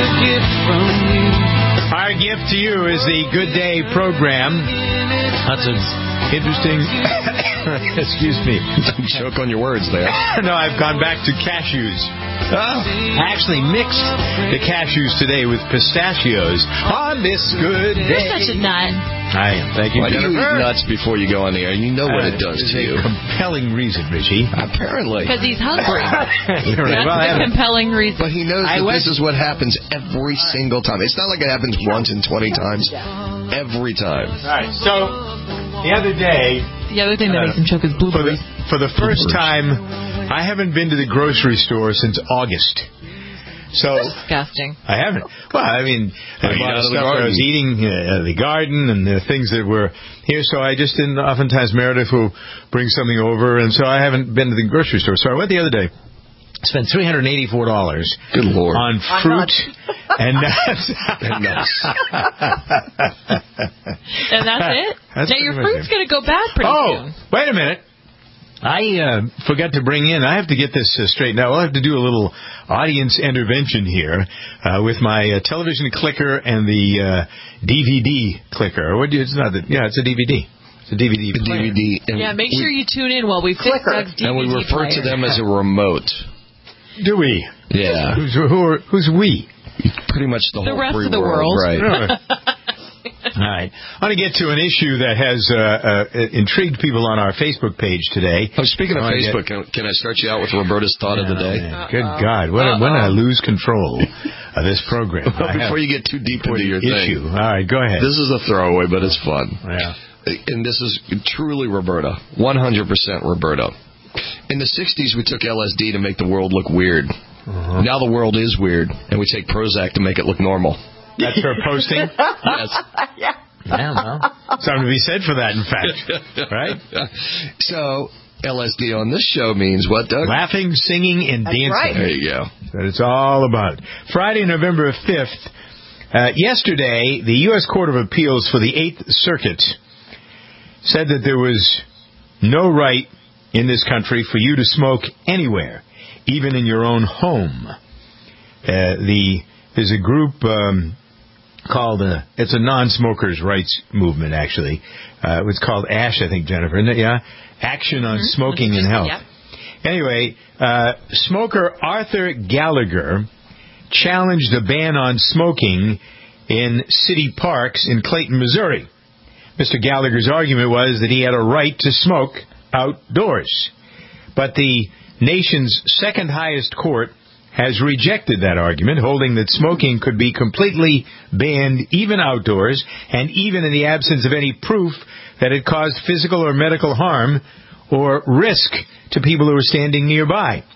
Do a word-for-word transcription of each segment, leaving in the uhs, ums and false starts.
gift from you. Our gift to you is the Good Day program. That's an interesting... Excuse me. Don't choke on your words there. No, I've gone back to cashews. Oh. I actually mixed the cashews today with pistachios on this good day. You're such a nut. I am. Thank you, Why Jennifer. do you eat nuts before you go on the air? You know what Uh, it does to a you. compelling reason, Richie. Apparently. Because he's hungry. You're right. That's Well, I the haven't- compelling reason. But he knows I that was- this is what happens every single time. It's not like it happens once and twenty times. Every time. All right. So the other day, The other thing that Uh, makes him choke is for the blueberries. for the first time, I haven't been to the grocery store since August. So Disgusting. I haven't. Well, I mean, I Eat bought out of the stuff I was garden. eating, uh, the garden, and the things that were here. So I just didn't. Oftentimes Meredith will bring something over, and so I haven't been to the grocery store. So I went the other day. Spent three hundred eighty-four dollars Good Lord. on fruit and nuts. And nuts. And that's it? That's now, your pretty much fruit's it. going to go bad pretty Oh, soon. wait a minute. I uh, forgot to bring in, I have to get this uh, straightened out. I'll have to do a little audience intervention here uh, with my uh, television clicker and the uh, D V D clicker. What do you, it's not the, yeah, it's a D V D. It's a D V D The player. D V D. And Yeah, make we, sure you tune in while we fix Doug's D V D And we refer player. to them as a remote. Do we? Yeah. Who's, who are, who's we? Pretty much the, The whole rest free of the world. Right. All right. I want to get to an issue that has uh, uh, intrigued people on our Facebook page today. Oh, speaking of I wanna Facebook, get- can, can I start you out with Roberta's thought of the day? Oh, Good God. When, when I lose control of this program. I have Before you get too deep into your issue. thing. All right, go ahead. This is a throwaway, but it's fun. Yeah. And this is truly Roberta. one hundred percent Roberta. In the sixties, we took L S D to make the world look weird. Uh-huh. Now the world is weird, and we take Prozac to make it look normal. That's her posting? Yes. Yeah, well, something to be said for that, in fact. Right? So, L S D on this show means what, Doug? Laughing, singing, and That's dancing. right. There you go. That's what it's all about. Friday, November fifth. Uh, yesterday, the U S Court of Appeals for the Eighth Circuit said that there was no right in this country for you to smoke anywhere, even in your own home. Uh, the there's a group um, called uh, it's a non-smokers' rights movement. Actually, uh, it's called ASH, I think, Jennifer. Isn't it? Yeah, Action on Mm-hmm. Smoking and Health. Yep. Anyway, uh, smoker Arthur Gallagher challenged a ban on smoking in city parks in Clayton, Missouri. Mister Gallagher's argument was that he had a right to smoke outdoors. But the nation's second highest court has rejected that argument, holding that smoking could be completely banned even outdoors and even in the absence of any proof that it caused physical or medical harm or risk to people who are standing nearby.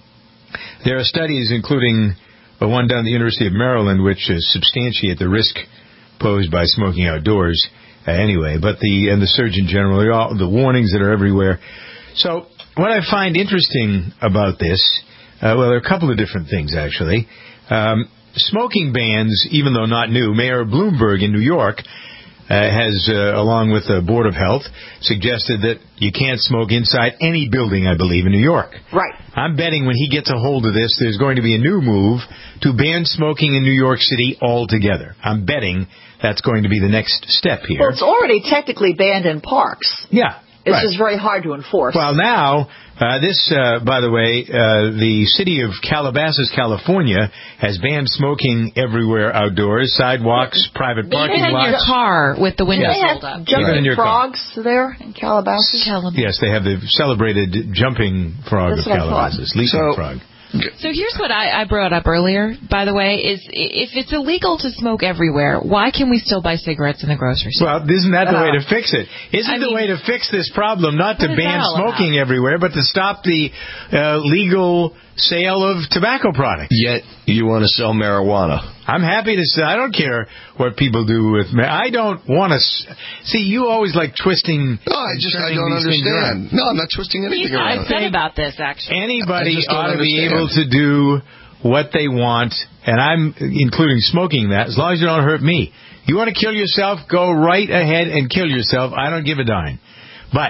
There are studies, including the one done at the University of Maryland, which uh, substantiate the risk posed by smoking outdoors. Uh, anyway, but the and the Surgeon General, all the warnings that are everywhere. So what I find interesting about this, uh, well, there are a couple of different things, actually. Um, smoking bans, even though not new, Mayor Bloomberg in New York uh, has, uh, along with the Board of Health, suggested that you can't smoke inside any building, I believe, in New York. Right. I'm betting when he gets a hold of this, there's going to be a new move to ban smoking in New York City altogether. I'm betting that's going to be the next step here. Well, it's already technically banned in parks. Yeah. It's right. just very hard to enforce. Well, now, uh, this, uh, by the way, uh, the city of Calabasas, California, has banned smoking everywhere outdoors, sidewalks, private parking Even in your lots. car with the windows they have rolled up. jumping Even in your car. frogs there in Calabasas. Tell 'em. Yes, they have the celebrated jumping frog That's of what I thought. Calabasas, leaping So- frog. So here's what I, I brought up earlier, by the way, is if it's illegal to smoke everywhere, why can we still buy cigarettes in the grocery store? Well, isn't that the Uh, way to fix it? Isn't I the mean, way to fix this problem not to what is ban that all smoking about? everywhere, but to stop the uh, legal sale of tobacco products? Yet you want to sell marijuana. I'm happy to say I don't care what people do with me. I don't want to s- see. You always like twisting. No, I just I turning don't these things around. understand. No, I'm not twisting anything He's around. upset about this, actually. Anybody I just don't ought to be understand. able to do what they want, and I'm including smoking that, as long as you don't hurt me. You want to kill yourself, go right ahead and kill yourself. I don't give a dime. But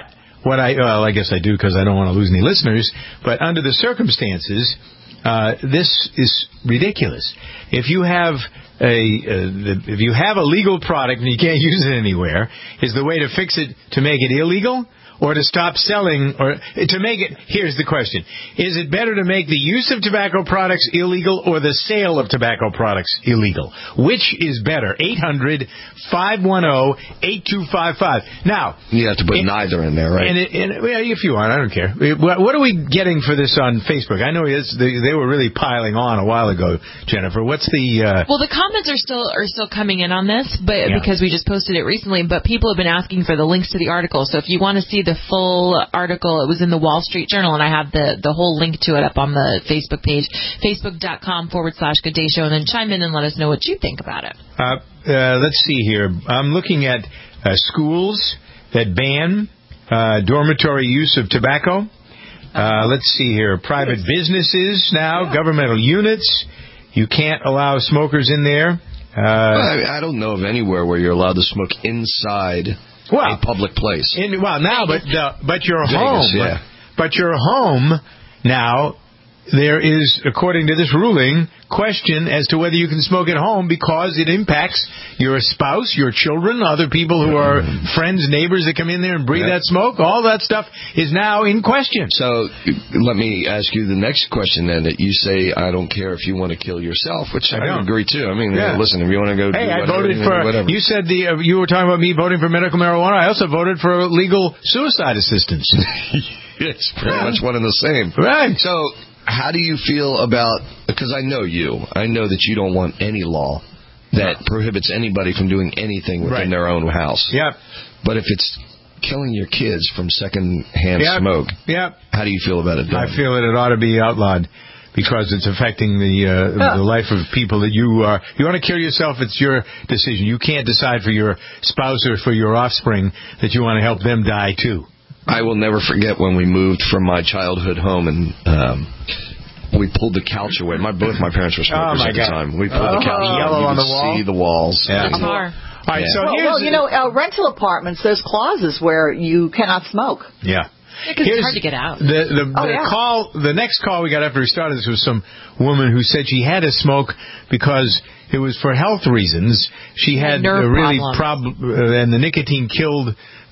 what I well, I guess I do because I don't want to lose any listeners. But under the circumstances, uh, this is ridiculous. If you have a uh, if you have a legal product and you can't use it anywhere, is the way to fix it to make it illegal? Or to stop selling, or to make it, here's the question. Is it better to make the use of tobacco products illegal or the sale of tobacco products illegal? Which is better? eight hundred, five one zero, eight two five five. Now, you have to put it, neither in there, right? And, it, and well, if you want, I don't care. What are we getting for this on Facebook? I know it's, they, they were really piling on a while ago, Jennifer. What's the... Uh... Well, the comments are still are still coming in on this, but yeah. because we just posted it recently, but people have been asking for the links to the article. So if you want to see the full article, it was in the Wall Street Journal, and I have the, the whole link to it up on the Facebook page, facebook.com forward slash Good Day Show, and then chime in and let us know what you think about it. Uh, uh, let's see here. I'm looking at uh, schools that ban uh, dormitory use of tobacco. Uh, let's see here. Private businesses now, yeah. governmental units. You can't allow smokers in there. Uh, I, I don't know of anywhere where you're allowed to smoke inside well, a public place. In, well, now, but uh, but your Vegas, home, yeah. but your home now. There is, according to this ruling, question as to whether you can smoke at home because it impacts your spouse, your children, other people who are friends, neighbors that come in there and breathe yeah. that smoke. All that stuff is now in question. So let me ask you the next question then. That you say, I don't care if you want to kill yourself, which I, I agree too. I mean, yeah. listen, if you want to go hey, do I whatever, voted for, whatever. You said the, uh, you were talking about me voting for medical marijuana. I also voted for legal suicide assistance. It's pretty yeah. much one and the same. Right. So, how do you feel about, because I know you, I know that you don't want any law that no. prohibits anybody from doing anything within right. their own house. Yep. But if it's killing your kids from second-hand yep. smoke, yep. how do you feel about it? I feel that it ought to be outlawed because it's affecting the uh, oh. the life of people that you are. You want to kill yourself, it's your decision. You can't decide for your spouse or for your offspring that you want to help them die too. I will never forget when we moved from my childhood home and um, we pulled the couch away. My both my parents were smokers oh at the God. time. We pulled oh, the couch away. Yellow You on could the wall. see the walls. Yeah. The car. All right, yeah. so well, here's well, you know, uh, rental apartments, there's clauses where you cannot smoke. Yeah. Because it's hard to get out. The the, oh, the yeah. call, the next call we got after we started this was some woman who said she had to smoke because it was for health reasons. She had, had a really problem, uh, and the nicotine killed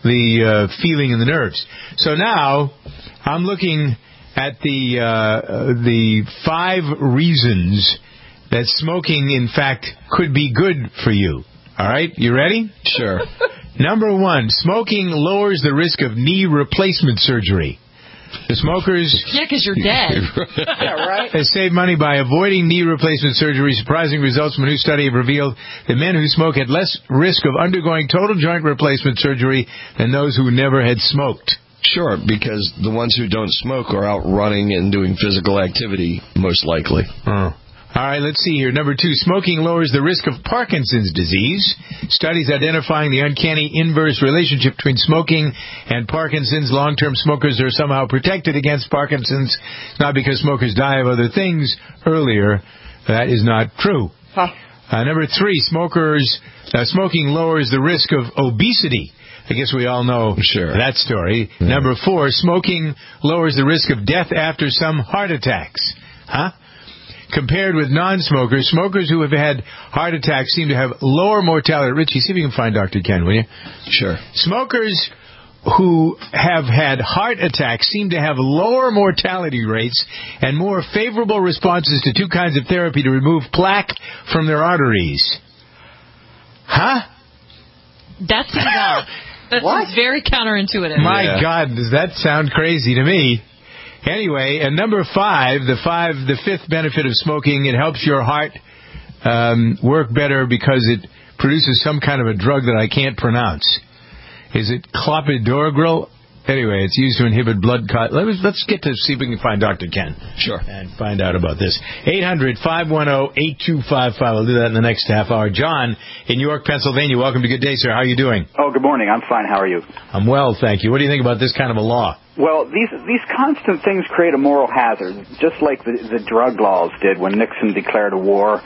the uh, feeling in the nerves. So now I'm looking at the uh, the five reasons that smoking, in fact, could be good for you. All right, you ready? Sure. Number one, smoking lowers the risk of knee replacement surgery. The smokers... Yeah, because you're dead. yeah, right. They save money by avoiding knee replacement surgery. Surprising results from a new study have revealed that men who smoke had less risk of undergoing total joint replacement surgery than those who never had smoked. Sure, because the ones who don't smoke are out running and doing physical activity, most likely. Oh. All right, let's see here. Number two, smoking lowers the risk of Parkinson's disease. Studies identifying the uncanny inverse relationship between smoking and Parkinson's. Long-term smokers are somehow protected against Parkinson's, not because smokers die of other things earlier. That is not true. Huh. Uh, number three, smokers uh, smoking lowers the risk of obesity. I guess we all know sure. that story. Yeah. Number four, smoking lowers the risk of death after some heart attacks. Huh? Compared with non-smokers, smokers who have had heart attacks seem to have lower mortality. Richie, see if you can find Doctor Ken, will you? Sure. Smokers who have had heart attacks seem to have lower mortality rates and more favorable responses to two kinds of therapy to remove plaque from their arteries. Huh? That's bizarre. That's very counterintuitive. My yeah. God, does that sound crazy to me? Anyway, and number five, the five, the fifth benefit of smoking, it helps your heart um, work better because it produces some kind of a drug that I can't pronounce. Is it clopidogrel? Anyway, it's used to inhibit blood clot. Let's, let's get to see if we can find Doctor Ken. Sure. And find out about this. eight hundred, five one zero, eight two five five. I'll do that in the next half hour. John in York, Pennsylvania. Welcome to Good Day, sir. How are you doing? Oh, good morning. I'm fine. How are you? I'm well, thank you. What do you think about this kind of a law? Well, these these constant things create a moral hazard, just like the, the drug laws did when Nixon declared a war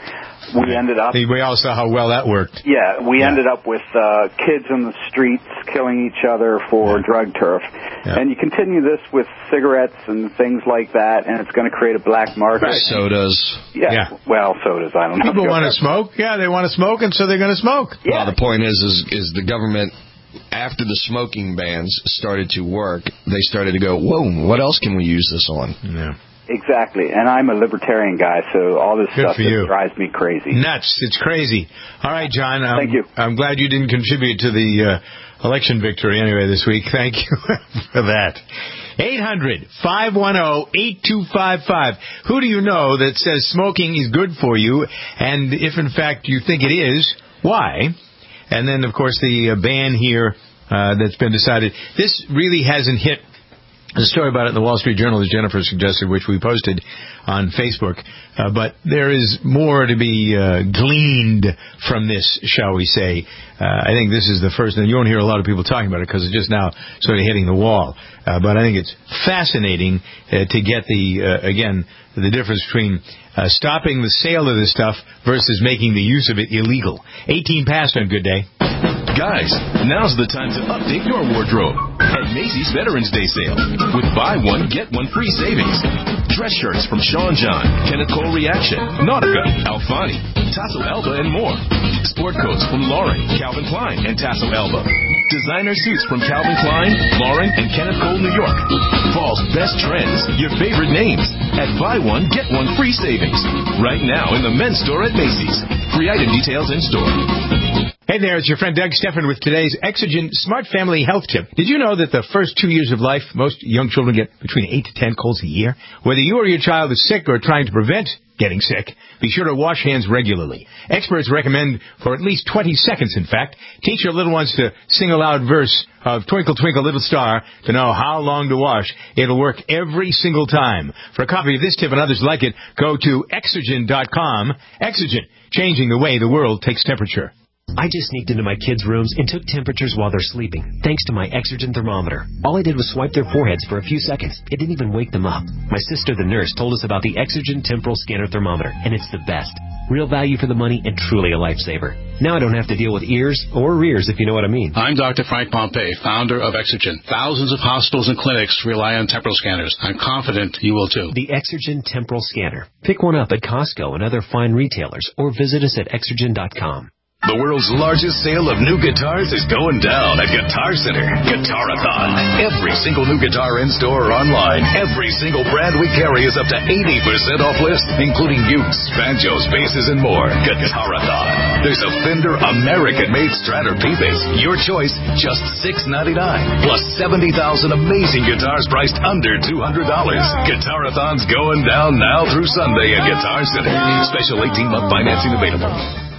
we ended up... We all saw how well that worked. Yeah, we yeah. ended up with uh, kids in the streets killing each other for yeah. drug turf. Yeah. And you continue this with cigarettes and things like that, and it's going to create a black market. Right. Sodas. Yeah. yeah. Well, sodas, I don't know. People want to smoke. Yeah, they want to smoke, and so they're going to smoke. Yeah. Well, the point is, is, is the government... After the smoking bans started to work, they started to go, whoa, what else can we use this on? Yeah. Exactly. And I'm a libertarian guy, so all this Good stuff for you. drives me crazy. Nuts. It's crazy. All right, John. I'm, Thank you. I'm glad you didn't contribute to the uh, election victory anyway this week. Thank you for that. eight hundred, five one zero, eight two five five. Who do you know that says smoking is good for you? And if, in fact, you think it is, why? And then, of course, the uh, ban here uh, that's been decided. This really hasn't hit. The story about it in the Wall Street Journal, as Jennifer suggested, which we posted on Facebook. Uh, but there is more to be uh, gleaned from this, shall we say. Uh, I think this is the first, and you won't hear a lot of people talking about it because it's just now sort of hitting the wall. Uh, but I think it's fascinating uh, to get the, uh, again, the difference between uh, stopping the sale of this stuff versus making the use of it illegal. eighteen past on Good Day. Guys, now's the time to update your wardrobe at Macy's Veterans Day Sale with buy one, get one free savings. Dress shirts from Sean John, Kenneth Cole Reaction, Nautica, Alfani, Tasso Elba, and more. Sport coats from Lauren, Calvin Klein, and Tasso Elba. Designer suits from Calvin Klein, Lauren, and Kenneth Cole New York. Fall's best trends, your favorite names, at buy one, get one free savings. Right now in the men's store at Macy's. Free item details in store. Hey there, it's your friend Doug Stephan with today's Exogen Smart Family Health Tip. Did you know that the first two years of life, most young children get between eight to ten colds a year? Whether you or your child is sick or trying to prevent getting sick, be sure to wash hands regularly. Experts recommend for at least twenty seconds, in fact. Teach your little ones to sing a loud verse of Twinkle, Twinkle, Little Star to know how long to wash. It'll work every single time. For a copy of this tip and others like it, go to Exogen dot com. Exogen, changing the way the world takes temperature. I just sneaked into my kids' rooms and took temperatures while they're sleeping, thanks to my Exogen thermometer. All I did was swipe their foreheads for a few seconds. It didn't even wake them up. My sister, the nurse, told us about the Exogen Temporal Scanner Thermometer, and it's the best. Real value for the money and truly a lifesaver. Now I don't have to deal with ears or rears, if you know what I mean. I'm Doctor Frank Pompey, founder of Exogen. Thousands of hospitals and clinics rely on temporal scanners. I'm confident you will too. The Exogen Temporal Scanner. Pick one up at Costco and other fine retailers, or visit us at Exogen dot com. The world's largest sale of new guitars is going down at Guitar Center. Guitarathon. Every single new guitar in-store or online, every single brand we carry is up to eighty percent off list, including Ukes, banjos, basses, and more. Guitarathon. There's a Fender American-made Stratter P-Bass. Your choice, just six ninety-nine. Plus seventy thousand amazing guitars priced under two hundred dollars. Guitarathon's going down now through Sunday at Guitar Center. Special eighteen-month financing available.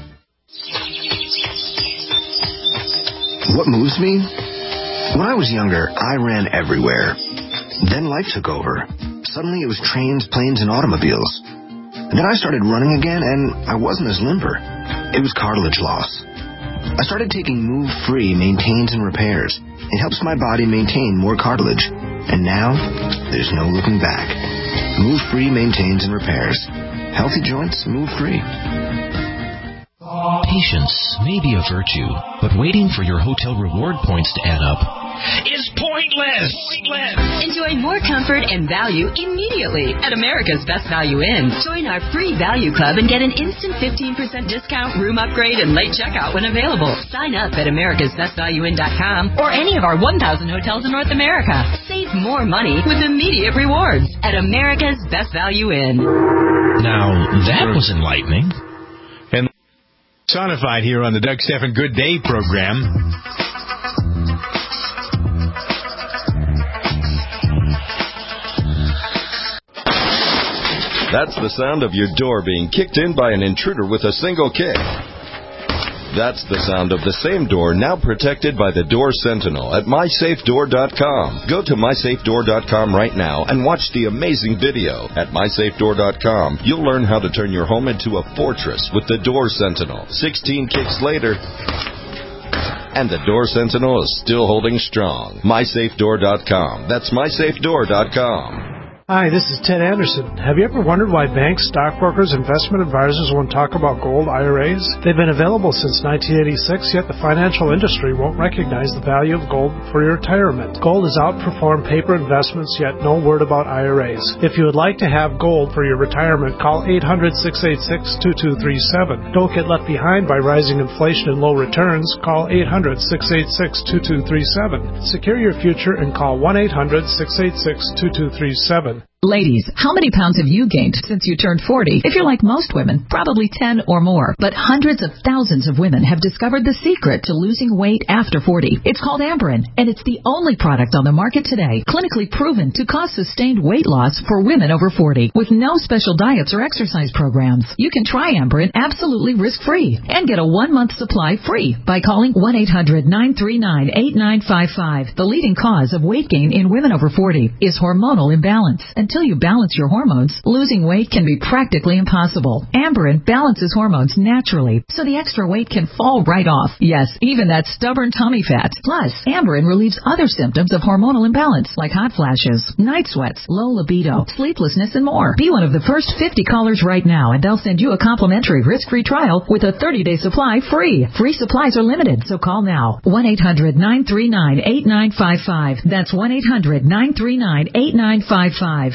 What moves me? When I was younger, I ran everywhere. Then life took over. Suddenly it was trains, planes, and automobiles. Then I started running again, and I wasn't as limber. It was cartilage loss. I started taking Move Free Maintains and Repairs. It helps my body maintain more cartilage. And now, there's no looking back. Move Free Maintains and Repairs. Healthy joints, move free. Patience may be a virtue, but waiting for your hotel reward points to add up is pointless. pointless. Enjoy more comfort and value immediately at America's Best Value Inn. Join our free value club and get an instant fifteen percent discount, room upgrade, and late checkout when available. Sign up at Americas Best Value Inn dot com or any of our one thousand hotels in North America. Save more money with immediate rewards at America's Best Value Inn. Now, that was enlightening. Personified here on the Doug Stephan Good Day program. That's the sound of your door being kicked in by an intruder with a single kick. That's the sound of the same door now protected by the Door Sentinel at my safe door dot com. Go to my safe door dot com right now and watch the amazing video. At my safe door dot com, you'll learn how to turn your home into a fortress with the Door Sentinel. sixteen kicks later, and the Door Sentinel is still holding strong. my safe door dot com. That's my safe door dot com. Hi, this is Ted Anderson. Have you ever wondered why banks, stockbrokers, investment advisors won't talk about gold I R As? They've been available since nineteen eighty-six, yet the financial industry won't recognize the value of gold for your retirement. Gold has outperformed paper investments, yet no word about I R As. If you would like to have gold for your retirement, call eight hundred, six eight six, two two three seven. Don't get left behind by rising inflation and low returns. Call eight hundred, six eight six, two two three seven. Secure your future and call one eight hundred, six eight six, two two three seven. Ladies, how many pounds have you gained since you turned forty? If you're like most women, probably ten or more. But hundreds of thousands of women have discovered the secret to losing weight after forty. It's called Amberen, and it's the only product on the market today clinically proven to cause sustained weight loss for women over forty with no special diets or exercise programs. You can try Amberen absolutely risk-free and get a one-month supply free by calling one eight hundred, nine three nine, eight nine five five. The leading cause of weight gain in women over forty is hormonal imbalance. Until you balance your hormones, losing weight can be practically impossible. Amberen balances hormones naturally, so the extra weight can fall right off. Yes, even that stubborn tummy fat. Plus, Amberen relieves other symptoms of hormonal imbalance, like hot flashes, night sweats, low libido, sleeplessness, and more. Be one of the first fifty callers right now, and they'll send you a complimentary risk-free trial with a thirty-day supply free. Free supplies are limited, so call now. one eight hundred, nine three nine, eight nine five five. That's one eight hundred, nine three nine, eight nine five five.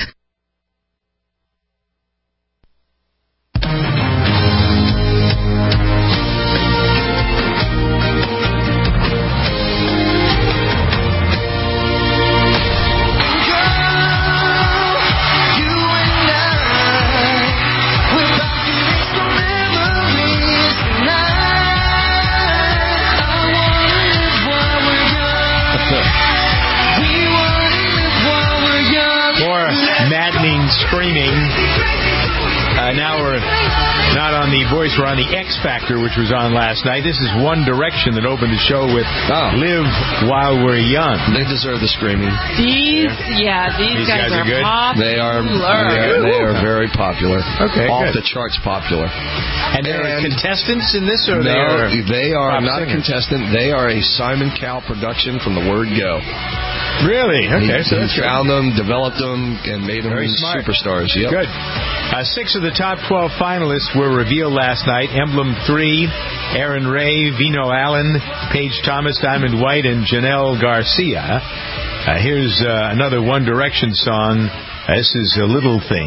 Screaming. Uh, now we're not on The Voice, we're on The X Factor, which was on last night. This is One Direction that opened the show with oh. Live While We're Young. They deserve the screaming. These, yeah, these, these guys, guys, are, are good. popular. They are, yeah, they are very popular. Okay, Off good. the charts popular. And they're and contestants in this, or no, they are? They are not singers? a contestant. They are a Simon Cowell production from the word go. Really? Okay, he, so he that's found good. them, developed them, and made them superstars. Yep. Good. Uh, six of the top twelve finalists were revealed last night. Emblem three, Aaron Ray, Vino Allen, Paige Thomas, Diamond White, and Janelle Garcia. Uh, here's uh, another One Direction song. Uh, this is A Little Thing.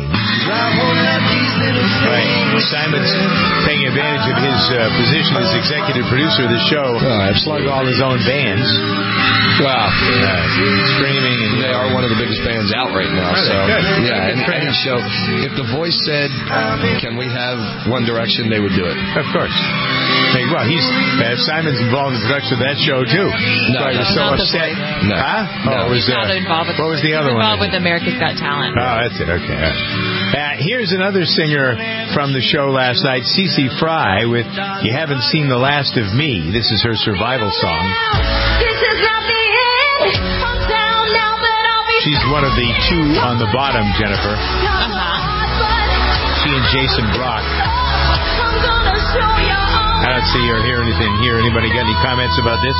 Right. Simon's taking advantage of his uh, position as executive producer of the show. Oh, Plug all his own bands. Wow. Uh, streaming. And they are one of the biggest bands out right now. Really? So Good. yeah, Good and any show. If The Voice said, "Can we have One Direction?" they would do it. Of course. Hey, well, he's uh, Simon's involved in the production of that show too. No, so he was so not upset. No. Huh? No. Oh, was, He's not uh, involved with what was the other he's one? involved with America's Got Talent. Oh, that's it. Okay. Uh, here's another singer from the show last night, Cece Fry, with "You Haven't Seen the Last of Me." This is her survival song. This is not the end. I'm down now, but I'll be. She's one of the two on the bottom, Jennifer. Uh-huh. She and Jason Brock. I'm gonna show you all. I don't see or hear anything here. Anybody got any comments about this?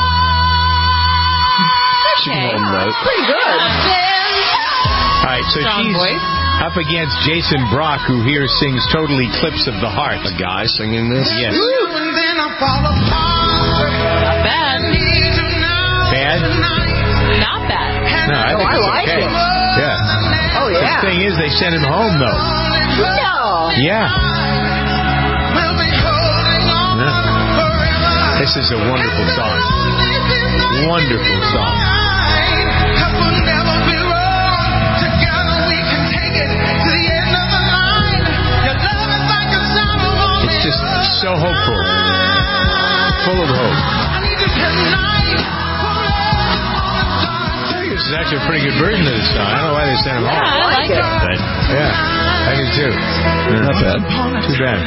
Okay. Pretty good. All right, so Strong she's voice. up against Jason Brock, who here sings Total Eclipse of the Heart. A guy singing this? Yes. Not bad. Bad? Not bad. No, I think I it's like okay. it. Yeah. Oh, yeah. The thing is, they sent him home, though. No. Yeah. yeah. This is a wonderful song. Wonderful song. It's just so hopeful. Full of hope. I think this is actually a pretty good version of this song. I don't know why they sent him Yeah, home. I like it. But, yeah, I do too. Not bad. Too bad.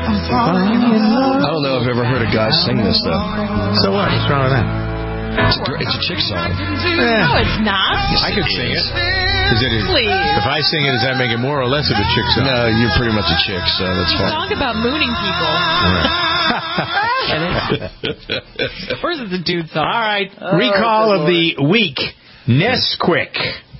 I don't know if I've ever heard a guy sing this, though. So what? What's wrong with that? It's a, it's a chick song. Yeah. No, it's not. I could sing it. Is it a, Please. if I sing it, does that make it more or less of a chick song? No, you're pretty much a chick, so that's It's a fine. song about mooning people. Of course it's a dude song. All right. Oh, Recall good of the week. Nesquik.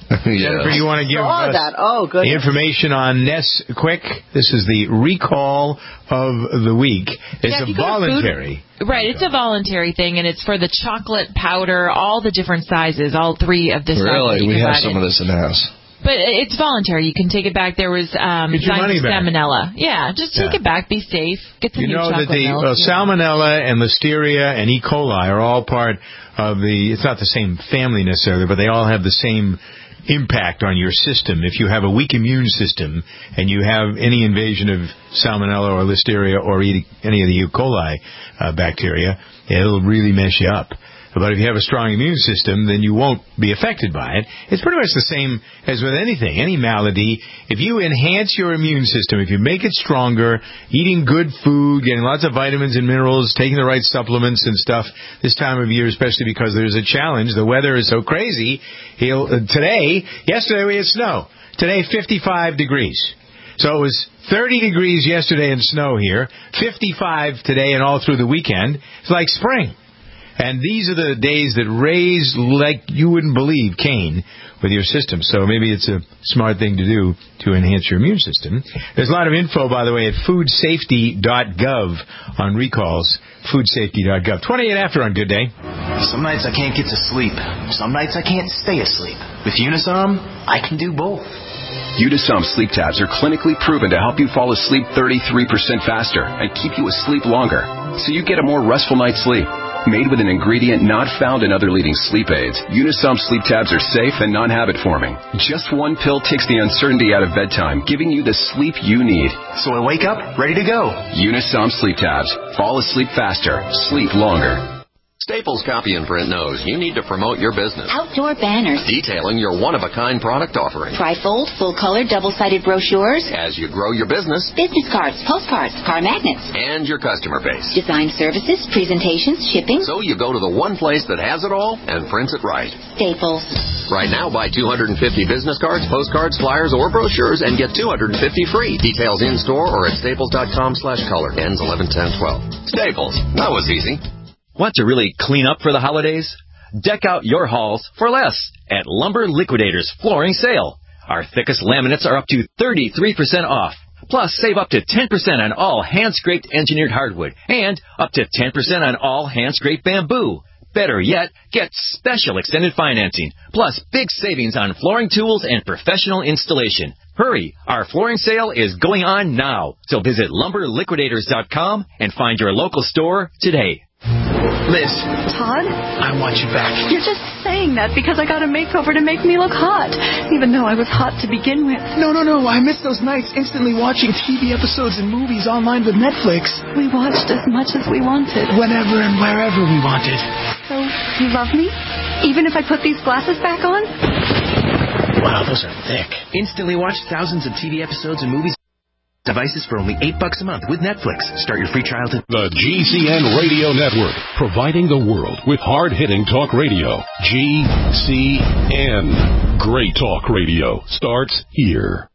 Jennifer, you want to give Saw us that. Oh, the goodness. information on Nesquik? This is the recall of the week. It's Yeah, if a you go to voluntary. Food, right, it's a voluntary thing, and it's for the chocolate powder, all the different sizes, all three of the sizes. Really? We have provided. some of this in the house. But it's voluntary. You can take it back. There was um, Get your signs money of back. salmonella. Yeah, just take Yeah. it back. Be safe. Get some You new know that chocolate the milk. uh, Yeah. salmonella and listeria and E. coli are all part of the, it's not the same family necessarily, but they all have the same impact on your system. If you have a weak immune system and you have any invasion of salmonella or listeria or any of the E. coli uh, bacteria, it'll really mess you up. But if you have a strong immune system, then you won't be affected by it. It's pretty much the same as with anything, any malady. If you enhance your immune system, if you make it stronger, eating good food, getting lots of vitamins and minerals, taking the right supplements and stuff this time of year, especially because there's a challenge. The weather is so crazy. He'll, uh, today, yesterday we had snow. Today, fifty-five degrees. So it was thirty degrees yesterday and snow here, fifty-five today and all through the weekend. It's like spring. And these are the days that raise, like you wouldn't believe, Cain with your system. So maybe it's a smart thing to do to enhance your immune system. There's a lot of info, by the way, at food safety dot gov on recalls. food safety dot gov. twenty-eight after on Good Day. Some nights I can't get to sleep. Some nights I can't stay asleep. With Unisom, I can do both. Unisom sleep tabs are clinically proven to help you fall asleep thirty-three percent faster and keep you asleep longer, so you get a more restful night's sleep. Made with an ingredient not found in other leading sleep aids, Unisom sleep tabs are safe and non-habit forming. Just one pill takes the uncertainty out of bedtime, giving you the sleep you need. So I wake up ready to go. Unisom sleep tabs. Fall asleep faster. Sleep longer. Staples Copy and Print knows you need to promote your business. Outdoor banners. Detailing your one-of-a-kind product offering. Trifold, full-color, double-sided brochures. As you grow your business. Business cards, postcards, car magnets. And your customer base. Design services, presentations, shipping. So you go to the one place that has it all and prints it right. Staples. Right now, buy two hundred fifty business cards, postcards, flyers, or brochures and get two hundred fifty free. Details in-store or at staples dot com slash color. Ends eleven ten twelve. Staples. That was easy. Want to really clean up for the holidays? Deck out your halls for less at Lumber Liquidators Flooring Sale. Our thickest laminates are up to thirty-three percent off. Plus, save up to ten percent on all hand-scraped engineered hardwood and up to ten percent on all hand-scraped bamboo. Better yet, get special extended financing, plus big savings on flooring tools and professional installation. Hurry, our flooring sale is going on now. So visit lumber liquidators dot com and find your local store today. Liz. Todd? I want you back. You're just saying that because I got a makeover to make me look hot, even though I was hot to begin with. No, no, no. I miss those nights instantly watching T V episodes and movies online with Netflix. We watched as much as we wanted. Whenever and wherever we wanted. So, you love me? Even if I put these glasses back on? Wow, those are thick. Instantly watch thousands of T V episodes and movies. Devices for only eight bucks a month with Netflix. Start your free trial today. The G C N Radio Network, providing the world with hard-hitting talk radio. G C N. Great talk radio starts here.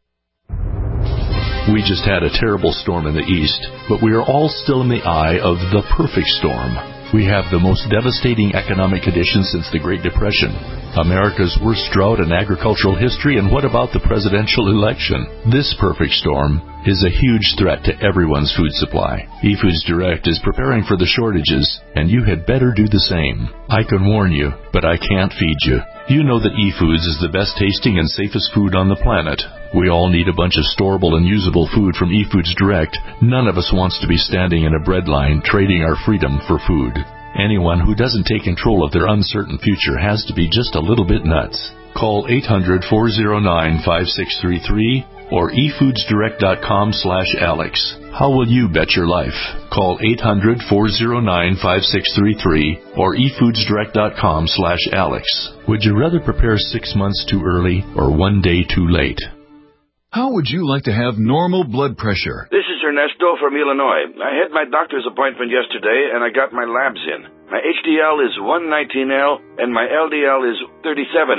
We just had a terrible storm in the east, but we are all still in the eye of the perfect storm. We have the most devastating economic conditions since the Great Depression, America's worst drought in agricultural history, and what about the presidential election? This perfect storm is a huge threat to everyone's food supply. eFoods Direct is preparing for the shortages, and you had better do the same. I can warn you, but I can't feed you. You know that eFoods is the best tasting and safest food on the planet. We all need a bunch of storable and usable food from eFoods Direct. None of us wants to be standing in a bread line trading our freedom for food. Anyone who doesn't take control of their uncertain future has to be just a little bit nuts. Call eight hundred, four oh nine, five six three three or e foods direct dot com slash Alex. How will you bet your life? Call eight hundred, four oh nine, five six three three or e foods direct dot com slash Alex. Would you rather prepare six months too early or one day too late? How would you like to have normal blood pressure? This is Ernesto from Illinois. I had my doctor's appointment yesterday, and I got my labs in. My H D L is one nineteen L, and my L D L is thirty-seven L.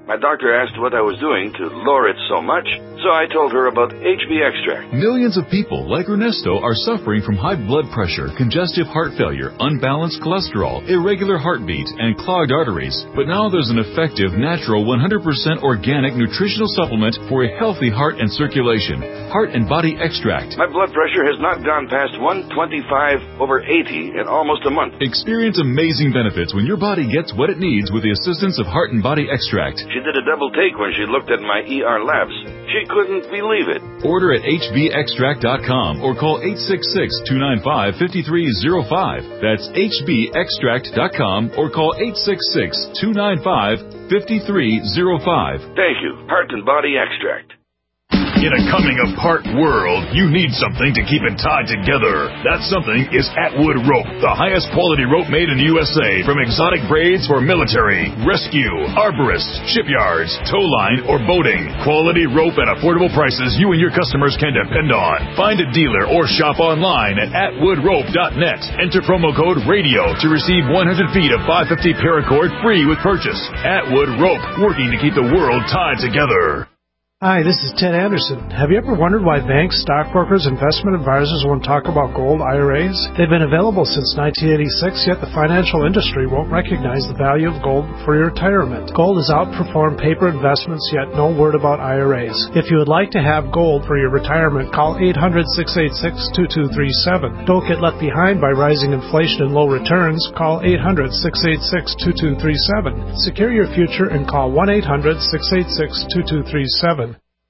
My doctor asked what I was doing to lower it so much, so I told her about H B extract. Millions of people like Ernesto are suffering from high blood pressure, congestive heart failure, unbalanced cholesterol, irregular heartbeat, and clogged arteries. But now there's an effective, natural, one hundred percent organic nutritional supplement for a healthy heart and circulation. Heart and Body Extract. My blood pressure has not gone past one twenty-five over eighty in almost a month. Experience amazing benefits when your body gets what it needs with the assistance of Heart and Body Extract. She did a double take when she looked at my E R labs. She couldn't believe it. Order at H B extract dot com or call eight six six, two nine five, five three zero five. That's H B extract dot com or call eight six six, two nine five, five three zero five. Thank you. Heart and Body Extract. In a coming-apart world, you need something to keep it tied together. That something is Atwood Rope, the highest quality rope made in the U S A. From exotic braids for military, rescue, arborists, shipyards, tow line, or boating. Quality rope at affordable prices you and your customers can depend on. Find a dealer or shop online at atwood rope dot net. Enter promo code RADIO to receive one hundred feet of five fifty paracord free with purchase. Atwood Rope, working to keep the world tied together. Hi, this is Ted Anderson. Have you ever wondered why banks, stockbrokers, investment advisors won't talk about gold I R As? They've been available since nineteen eighty-six, yet the financial industry won't recognize the value of gold for your retirement. Gold has outperformed paper investments, yet no word about I R As. If you would like to have gold for your retirement, call eight hundred, six eight six, two two three seven. Don't get left behind by rising inflation and low returns. Call eight hundred, six eight six, two two three seven. Secure your future and call one eight hundred, six eight six, two two three seven.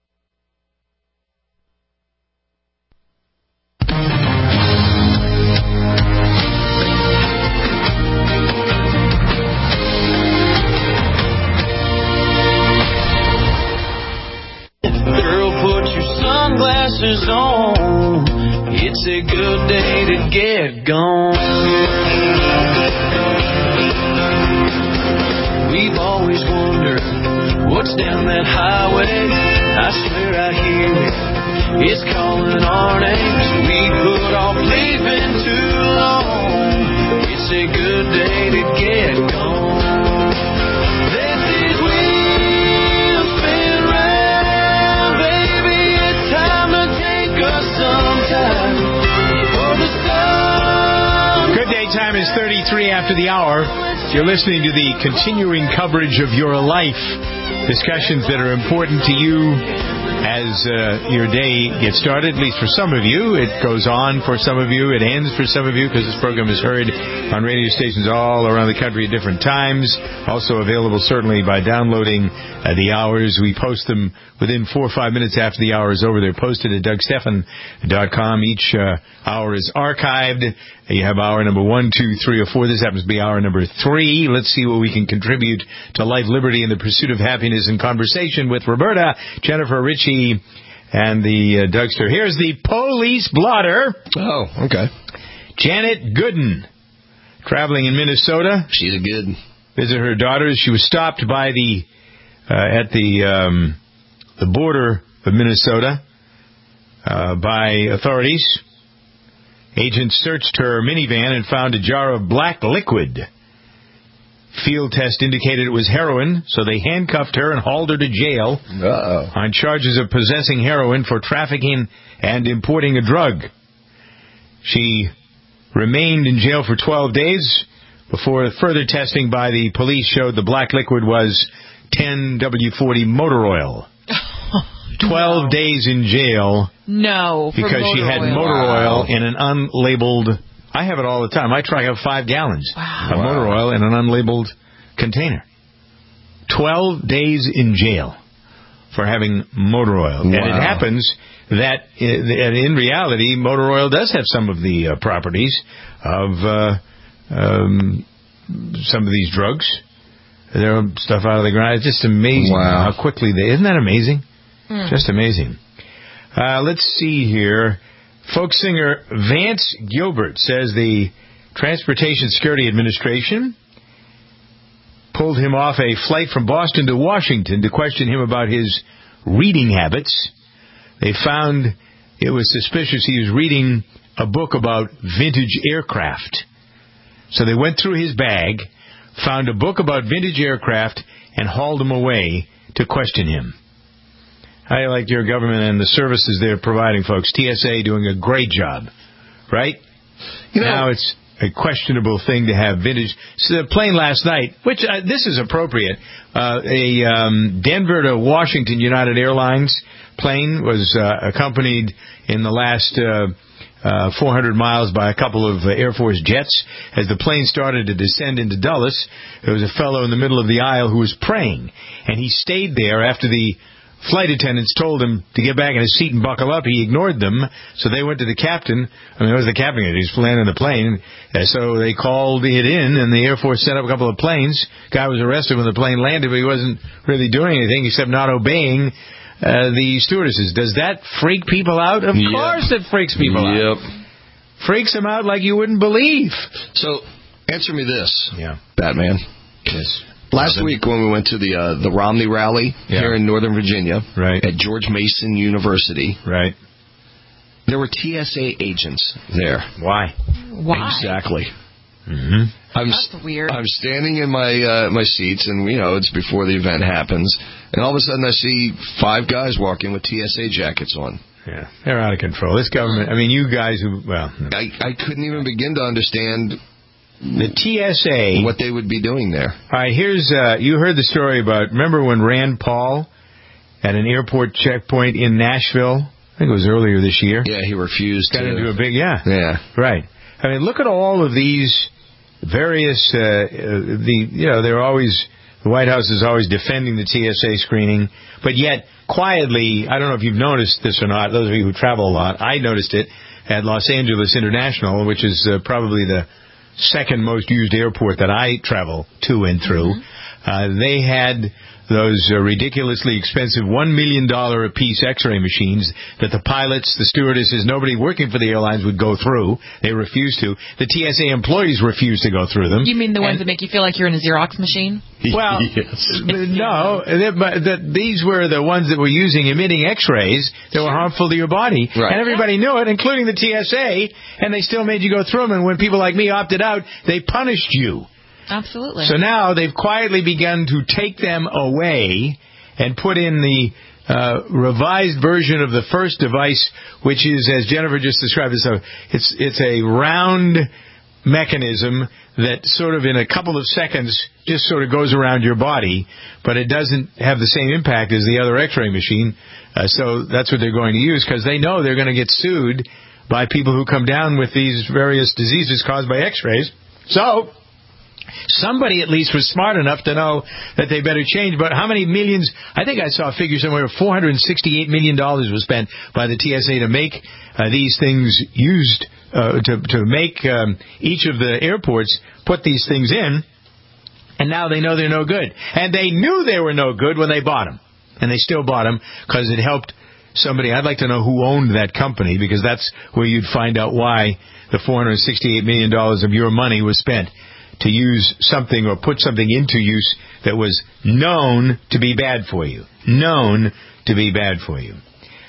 Sunglasses on, it's a good day to get gone. We've always wondered what's down that highway. I swear I hear it, it's calling our names. We put off leaving too long. It's a good day to get gone. Let these wheels spin round, baby. It's time to take us sometime for the sun. Good day time is thirty-three after the hour. You're listening to the continuing coverage of your life. Discussions that are important to you as uh, your day gets started, at least for some of you. It goes on for some of you. It ends for some of you because this program is heard on radio stations all around the country at different times. Also available certainly by downloading uh, the hours. We post them within four or five minutes after the hour is over. They're posted at doug stephan dot com. Each uh, hour is archived. You have hour number one, two, three, or four. This happens to be hour number three. Let's see what we can contribute to life, liberty, and the pursuit of happiness in conversation with Roberta, Jennifer, Richie, and the uh, Dougster. Here's the police blotter. Oh, okay. Janet Gooden, traveling in Minnesota. She's a good. Visit her daughter. She was stopped by the uh, at the um, the border of Minnesota uh, by authorities. Agents searched her minivan and found a jar of black liquid. Field test indicated it was heroin, so they handcuffed her and hauled her to jail Uh-oh. on charges of possessing heroin for trafficking and importing a drug. She remained in jail for twelve days before further testing by the police showed the black liquid was ten W forty motor oil. twelve no. days in jail. No, for because she had oil. motor wow. oil in an unlabeled. I have it all the time. I try to have five gallons wow. of motor oil in an unlabeled container. Twelve days in jail for having motor oil, wow. and it happens that in reality, motor oil does have some of the uh, properties of uh, um, some of these drugs. There are stuff out of the ground. It's just amazing wow. how quickly they. Isn't that amazing? Mm. Just amazing. Uh, let's see here. Folk singer Vance Gilbert says the Transportation Security Administration pulled him off a flight from Boston to Washington to question him about his reading habits. They found it was suspicious he was reading a book about vintage aircraft. So they went through his bag, found a book about vintage aircraft, and hauled him away to question him. How do you like your government and the services they're providing, folks? T S A doing a great job, right? You know, now it's a questionable thing to have vintage. So the plane last night, which uh, this is appropriate, uh, a um, Denver to Washington United Airlines plane was uh, accompanied in the last uh, uh, four hundred miles by a couple of uh, Air Force jets. As the plane started to descend into Dulles, there was a fellow in the middle of the aisle who was praying, and he stayed there after the flight attendants told him to get back in his seat and buckle up. He ignored them, so they went to the captain. I mean, it was the captain. He was landing the plane. So they called it in, and the Air Force set up a couple of planes. Guy was arrested when the plane landed, but he wasn't really doing anything except not obeying uh, the stewardesses. Does that freak people out? Of yep. course it freaks people yep. out. Freaks them out like you wouldn't believe. So, answer me this, yeah, Batman. Yes. Last week when we went to the uh, the Romney rally yeah. here in Northern Virginia right. at George Mason University, right, there were T S A agents there. Why? Why? Exactly. Mm-hmm. I'm, That's weird. I'm standing in my uh, my seats, and you know it's before the event happens, and all of a sudden I see five guys walking with T S A jackets on. Yeah, they're out of control. This government. I mean, you guys who well, no. I I couldn't even begin to understand. The T S A... what they would be doing there. All right, here's... Uh, you heard the story about... Remember when Rand Paul at an airport checkpoint in Nashville? I think it was earlier this year. Yeah, he refused Got to... into a big... Yeah. Yeah. Right. I mean, look at all of these various... Uh, uh, the You know, they're always... The White House is always defending the T S A screening, but yet, quietly, I don't know if you've noticed this or not, those of you who travel a lot, I noticed it at Los Angeles International, which is uh, probably the second most used airport that I travel to and through. Mm-hmm. Uh, they had those uh, ridiculously expensive one million dollars a piece X-ray machines that the pilots, the stewardesses, nobody working for the airlines would go through. They refused to. The T S A employees refused to go through them. You mean the ones and, that make you feel like you're in a Xerox machine? Well, yes. no, but the, these were the ones that were using emitting X-rays that were harmful to your body, right. and everybody knew it, including the T S A, and they still made you go through them, and when people like me opted out, they punished you. Absolutely. So now they've quietly begun to take them away and put in the uh, revised version of the first device, which is, as Jennifer just described it, so it's it's a round mechanism that sort of in a couple of seconds just sort of goes around your body, but it doesn't have the same impact as the other X-ray machine. Uh, so that's what they're going to use because they know they're going to get sued by people who come down with these various diseases caused by X-rays. So somebody at least was smart enough to know that they better change. But how many millions? I think I saw a figure somewhere. four hundred sixty-eight million dollars was spent by the T S A to make uh, these things used, uh, to, to make um, each of the airports put these things in. And now they know they're no good. And they knew they were no good when they bought them. And they still bought them because it helped somebody. I'd like to know who owned that company because that's where you'd find out why the four hundred sixty-eight million dollars of your money was spent to use something or put something into use that was known to be bad for you. Known to be bad for you.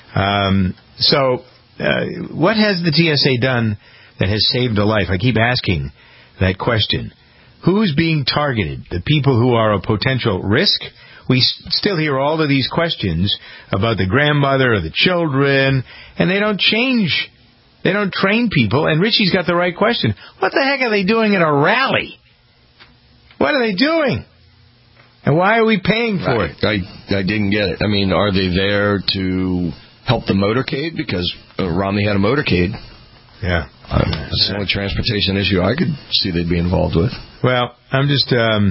Um, so, uh, what has the T S A done that has saved a life? I keep asking that question. Who's being targeted? The people who are a potential risk? We s- still hear all of these questions about the grandmother or the children, and they don't change. They don't train people, and Richie's got the right question. What the heck are they doing at a rally? What are they doing? And why are we paying for I, it? I, I didn't get it. I mean, are they there to help the motorcade? Because uh, Romney had a motorcade. Yeah. Uh, it's the only transportation issue I could see they'd be involved with. Well, I'm just, um,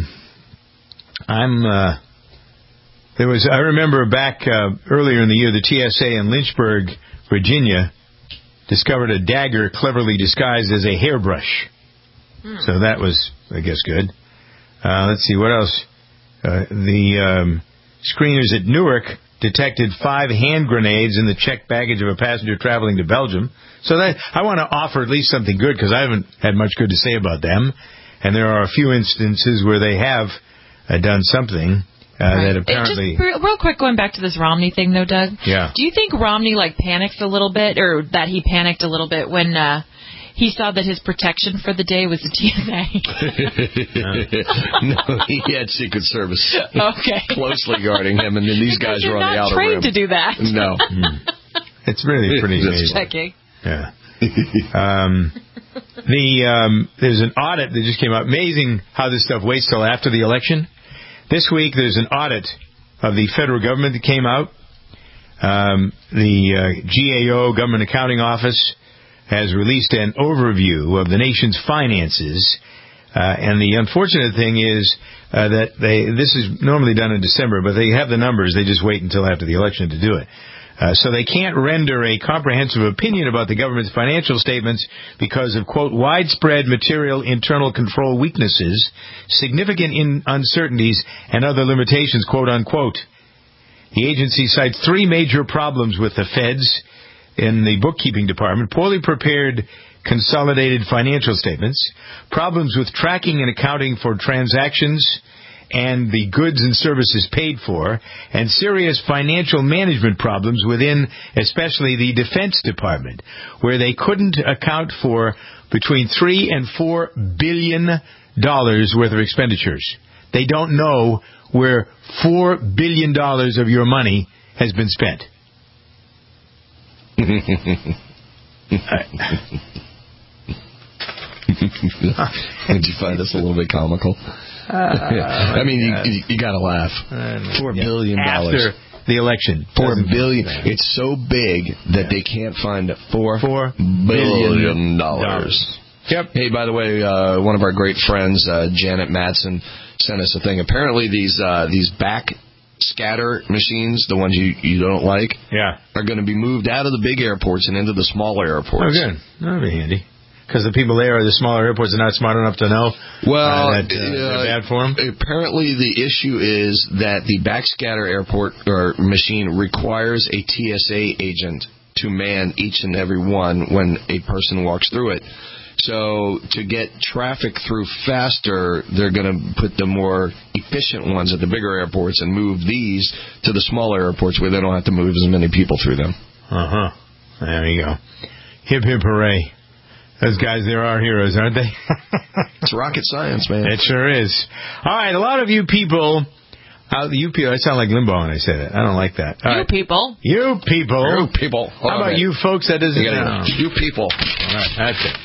I'm, uh, there was, I remember back uh, earlier in the year, the T S A in Lynchburg, Virginia, discovered a dagger cleverly disguised as a hairbrush. Hmm. So that was, I guess, good. Uh, let's see, what else? Uh, the um, screeners at Newark detected five hand grenades in the checked baggage of a passenger traveling to Belgium. So that I want to offer at least something good because I haven't had much good to say about them. And there are a few instances where they have uh, done something uh, right. that apparently... Just real quick, going back to this Romney thing, though, Doug. Yeah. Do you think Romney, like, panics a little bit, or that he panicked a little bit when... Uh, he saw that his protection for the day was the T S A. No, he had Secret Service okay. closely guarding him, and then these guys were on the outer rim. You're not trained to do that. No. It's really pretty Just amazing. checking. Yeah. Um, the um, there's an audit that just came out. Amazing how this stuff waits till after the election. This week there's an audit of the federal government that came out. Um, the uh, G A O, Government Accounting Office, has released an overview of the nation's finances. Uh, and the unfortunate thing is uh, that they this is normally done in December, but they have the numbers. They just wait until after the election to do it. Uh, so they can't render a comprehensive opinion about the government's financial statements because of, quote, widespread material internal control weaknesses, significant in uncertainties, and other limitations, quote, unquote. The agency cites three major problems with the feds in the bookkeeping department: poorly prepared consolidated financial statements, problems with tracking and accounting for transactions and the goods and services paid for, and serious financial management problems within especially the Defense Department, where they couldn't account for between three and four billion dollars worth of expenditures. They don't know where four billion dollars of your money has been spent. Did you find this a little bit comical? Uh, I mean, you, you, you got to laugh. Four yeah. billion dollars after the election. Four billion. Matter. It's so big that yeah. they can't find four, four billion dollars. Yep. Hey, by the way, uh, one of our great friends, uh, Janet Matson, sent us a thing. Apparently, these uh, these back scatter machines, the ones you, you don't like, yeah. are going to be moved out of the big airports and into the smaller airports. Oh, good. That'll be handy. Because the people there, the smaller airports, are not smart enough to know well, uh, that uh, uh, they're bad for them. Apparently, the issue is that the backscatter airport or machine requires a T S A agent to man each and every one when a person walks through it. So to get traffic through faster, they're going to put the more efficient ones at the bigger airports and move these to the smaller airports where they don't have to move as many people through them. Uh-huh. There you go. Hip, hip, hooray. Those guys there are heroes, aren't they? It's rocket science, man. It sure is. All right, a lot of you people... Uh, you people, I sound like Limbaugh when I say that. I don't like that. All you right. people. You people. You people. Hold How about on, you folks? That doesn't... You, gotta, you people. All right, that's it.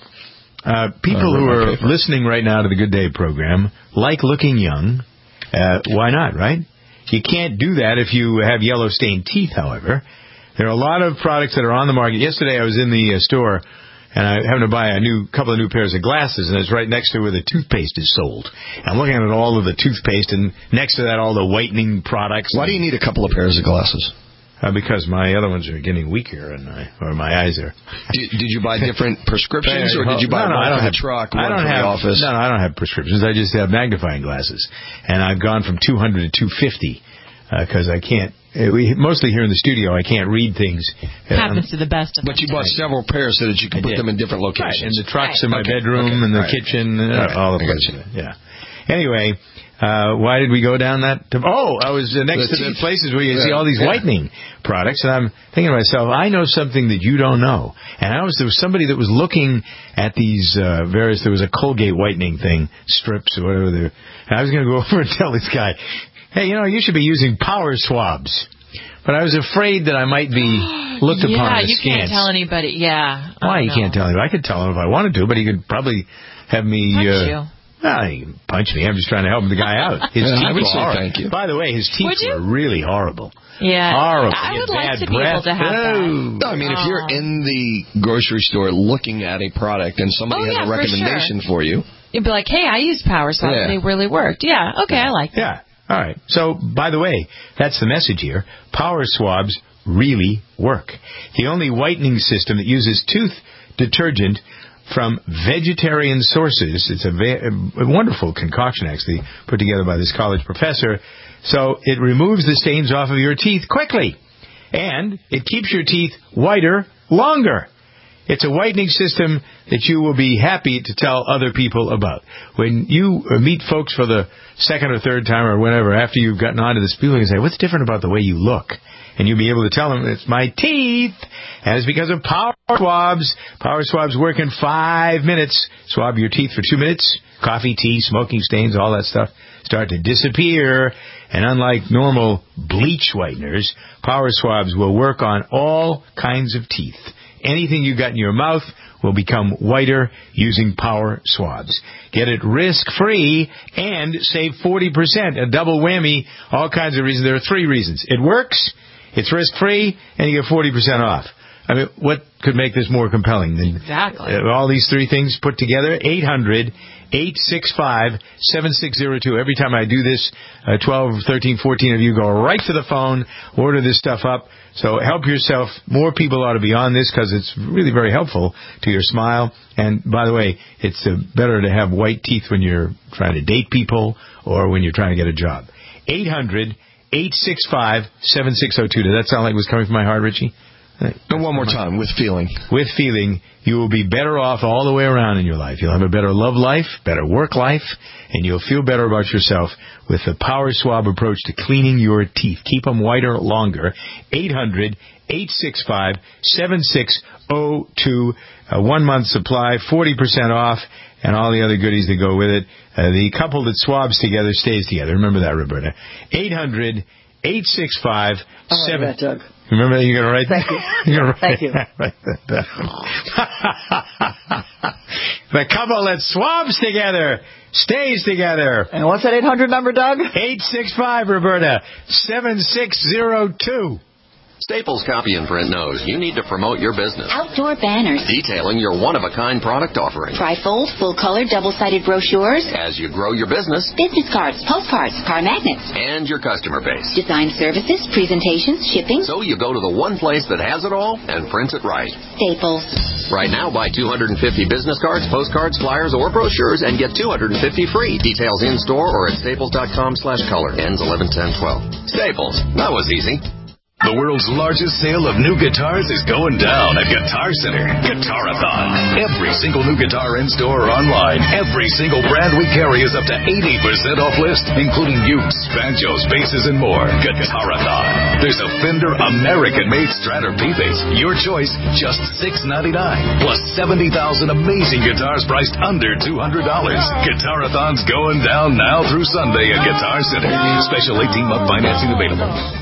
Uh, people who are listening right now to the Good Day program like looking young. Uh, why not, right? You can't do that if you have yellow stained teeth, however. There are a lot of products that are on the market. Yesterday I was in the uh, store, and I happened to buy a new couple of new pairs of glasses, and it's right next to where the toothpaste is sold. I'm looking at all of the toothpaste, and next to that all the whitening products. Why do you need a couple of pairs of glasses? Uh, because my other ones are getting weaker, and I, or my eyes are. Did, did you buy different prescriptions, or did you buy no, no, one I don't for have, the truck, I one don't for have, the office? No, no, I don't have prescriptions. I just have magnifying glasses, and I've gone from two hundred to two fifty because uh, I can't. Uh, we, mostly here in the studio, I can't read things. Happens um, to the best of But you bought several pairs so that you could put them in different locations. Right, in the trucks, right. in my okay. bedroom, okay. in the right. kitchen, uh, right. all the places. Yeah. Anyway. Uh, why did we go down that? To, oh, I was uh, next the to the teeth. places where you yeah. see all these yeah. whitening products, and I'm thinking to myself, I know something that you don't know. And I was there was somebody that was looking at these uh, various. There was a Colgate whitening thing, strips or whatever. They're, and I was going to go over and tell this guy, hey, you know, you should be using power swabs. But I was afraid that I might be looked yeah, upon as you scant. can't tell anybody. Yeah. Why you can't tell anybody? I could tell him if I wanted to, but he could probably have me. Punch uh, you. No, he can punch me. I'm just trying to help the guy out. His yeah, teeth I would were say horrible. thank you. By the way, his teeth were really horrible. Yeah. Horrible. I would like bad to be breath. able to have that. No, I mean, if you're in the grocery store looking at a product and somebody oh, has yeah, a recommendation for, sure. for you. You'd be like, hey, I used Power Swab. Yeah. They really worked. Yeah, okay, I like that. Yeah. All right. So, by the way, that's the message here. Power swabs really work. The only whitening system that uses tooth detergent from vegetarian sources. It's a, va- a wonderful concoction, actually, put together by this college professor. So it removes the stains off of your teeth quickly. And it keeps your teeth whiter longer. It's a whitening system that you will be happy to tell other people about. When you meet folks for the second or third time or whenever, after you've gotten onto this, people can say, what's different about the way you look? and you'll be able to tell them it's my teeth, and it's because of Power Swabs. Power Swabs work in five minutes. Swab your teeth for two minutes. Coffee, tea, smoking stains, all that stuff start to disappear. And unlike normal bleach whiteners, Power Swabs will work on all kinds of teeth. Anything you got in your mouth will become whiter using Power Swabs. Get it risk-free and save forty percent. A double whammy, all kinds of reasons. There are three reasons. It works, it's risk-free, and you get forty percent off. I mean, what could make this more compelling than exactly all these three things put together? eight hundred, eight six five, seven six zero two. Every time I do this, uh, twelve, thirteen, fourteen of you go right to the phone, order this stuff up. So help yourself. More people ought to be on this because it's really very helpful to your smile. And by the way, it's uh, better to have white teeth when you're trying to date people or when you're trying to get a job. eight hundred, eight six five, seven six zero two. Does that sound like it was coming from my heart, Richie? No, one more time, with feeling. With feeling, you will be better off all the way around in your life. You'll have a better love life, better work life, and you'll feel better about yourself with the Power Swab approach to cleaning your teeth. Keep them whiter longer. eight hundred, eight six five, seven six zero two. A one-month supply, forty percent off, and all the other goodies that go with it. Uh, the couple that swabs together stays together. Remember that, Roberta. eight hundred, eight six five, seven... Doug. Remember that? You're going to write Thank you. You're gonna Thank you. Write that down. The couple that swabs together stays together. And what's that eight hundred number, Doug? eight six five, Roberta, seven six zero two. Staples Copy and Print knows you need to promote your business. Outdoor banners. Detailing your one-of-a-kind product offering. Trifold, full-color, double-sided brochures. As you grow your business. Business cards, postcards, car magnets. And your customer base. Design services, presentations, shipping. So you go to the one place that has it all and prints it right. Staples. Right now, buy two hundred fifty business cards, postcards, flyers, or brochures and get two hundred fifty free. Details in-store or at staples.com slash color. Ends eleven ten twelve. Staples. That was easy. The world's largest sale of new guitars is going down at Guitar Center. Guitarathon. Every single new guitar in-store or online. Every single brand we carry is up to eighty percent off list, including Ukes, banjos, basses, and more. Guitarathon. There's a Fender American-made Strat or P-Bass. Your choice, just six ninety-nine. Plus seventy thousand amazing guitars priced under two hundred dollars. Guitarathon's going down now through Sunday at Guitar Center. Special eighteen-month financing available.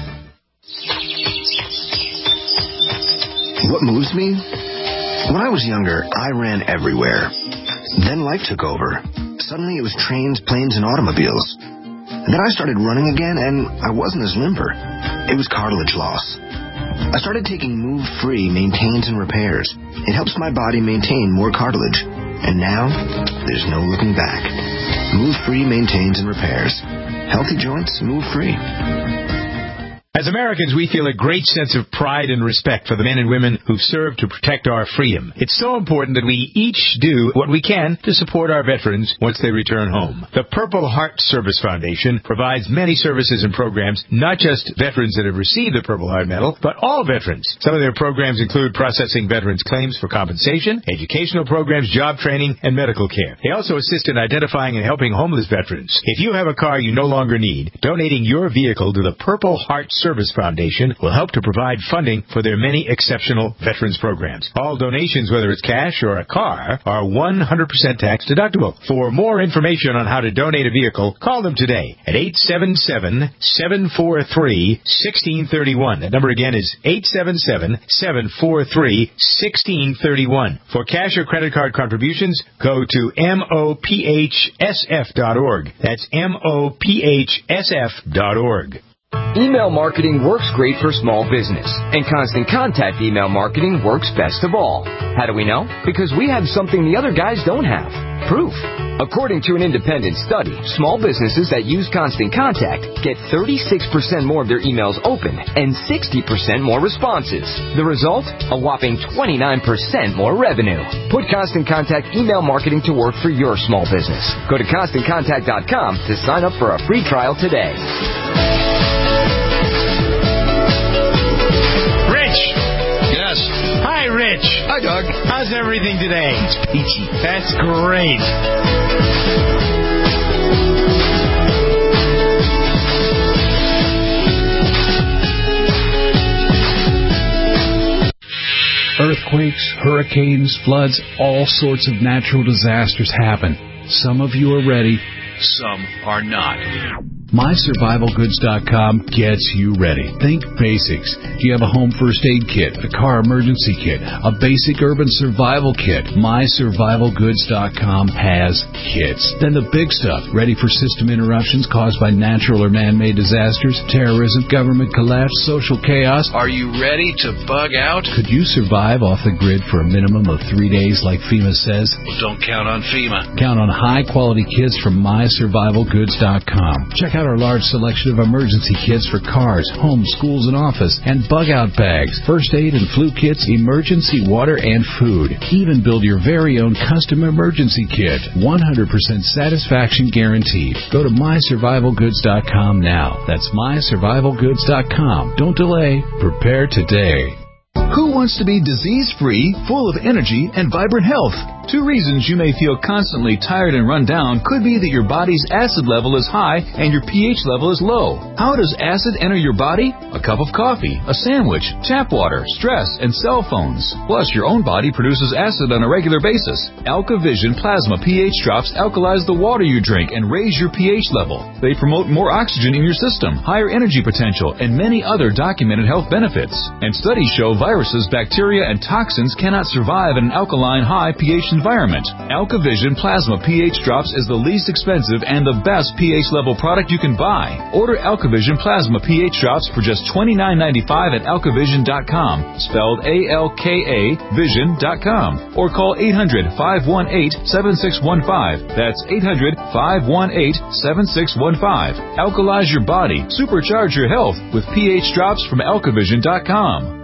What moves me? When I was younger, I ran everywhere. Then life took over. Suddenly it was trains, planes, and automobiles. Then I started running again, and I wasn't as limber. It was cartilage loss. I started taking Move Free Maintains and Repairs. It helps my body maintain more cartilage. And now, there's no looking back. Move Free Maintains and Repairs. Healthy joints, Move Free. As Americans, we feel a great sense of pride and respect for the men and women who've served to protect our freedom. It's so important that we each do what we can to support our veterans once they return home. The Purple Heart Service Foundation provides many services and programs, not just veterans that have received the Purple Heart Medal, but all veterans. Some of their programs include processing veterans' claims for compensation, educational programs, job training, and medical care. They also assist in identifying and helping homeless veterans. If you have a car you no longer need, donating your vehicle to the Purple Heart Service Service Foundation will help to provide funding for their many exceptional veterans programs. All donations, whether it's cash or a car, are one hundred percent tax deductible. For more information on how to donate a vehicle, call them today at eight seven seven, seven four three, one six three one. That number again is eight seven seven, seven four three, one six three one. For cash or credit card contributions, go to M O P H S F dot org. That's M O P H S F dot org. Email marketing works great for small business, and Constant Contact email marketing works best of all. How do we know? Because we have something the other guys don't have. Proof. According to an independent study, small businesses that use Constant Contact get thirty-six percent more of their emails opened and sixty percent more responses. The result? A whopping twenty-nine percent more revenue. Put Constant Contact email marketing to work for your small business. Go to constant contact dot com to sign up for a free trial today. Yes. Hi, Rich. Hi, Doug. How's everything today? It's peachy. That's great. Earthquakes, hurricanes, floods, all sorts of natural disasters happen. Some of you are ready, some are not. My Survival Goods dot com gets you ready. Think basics. Do you have a home first aid kit, a car emergency kit, a basic urban survival kit? My Survival Goods dot com has kits. Then the big stuff, ready for system interruptions caused by natural or man-made disasters, terrorism, government collapse, social chaos. Are you ready to bug out? Could you survive off the grid for a minimum of three days like FEMA says? Well, don't count on FEMA. Count on high-quality kits from My Survival Goods dot com. Check out our large selection of emergency kits for cars, homes, schools, and office, and bug-out bags, first aid and flu kits, emergency water, and food. Even build your very own custom emergency kit. one hundred percent satisfaction guaranteed. Go to My Survival Goods dot com now. That's My Survival Goods dot com. Don't delay. Prepare today. Who wants to be disease-free, full of energy, and vibrant health? Two reasons you may feel constantly tired and run down could be that your body's acid level is high and your pH level is low. How does acid enter your body? A cup of coffee, a sandwich, tap water, stress, and cell phones. Plus, your own body produces acid on a regular basis. AlkaVision Plasma pH drops alkalize the water you drink and raise your pH level. They promote more oxygen in your system, higher energy potential, and many other documented health benefits. And studies show viruses, bacteria, and toxins cannot survive in an alkaline, high pH environment. AlkaVision Plasma pH Drops is the least expensive and the best pH level product you can buy. Order AlkaVision Plasma pH Drops for just twenty-nine ninety-five at Alka Vision dot com, spelled A L K A Vision dot com, or call eight hundred, five one eight, seven six one five. That's eight hundred, five one eight, seven six one five. Alkalize your body, supercharge your health with pH Drops from Alka Vision dot com.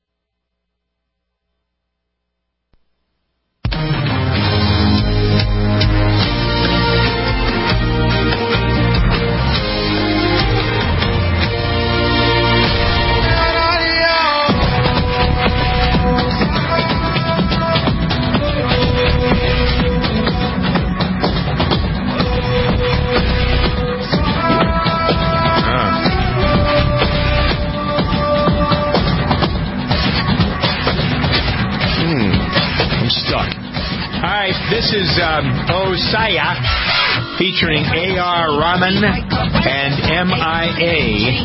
This is um, Osaya featuring A R Rahman and M I A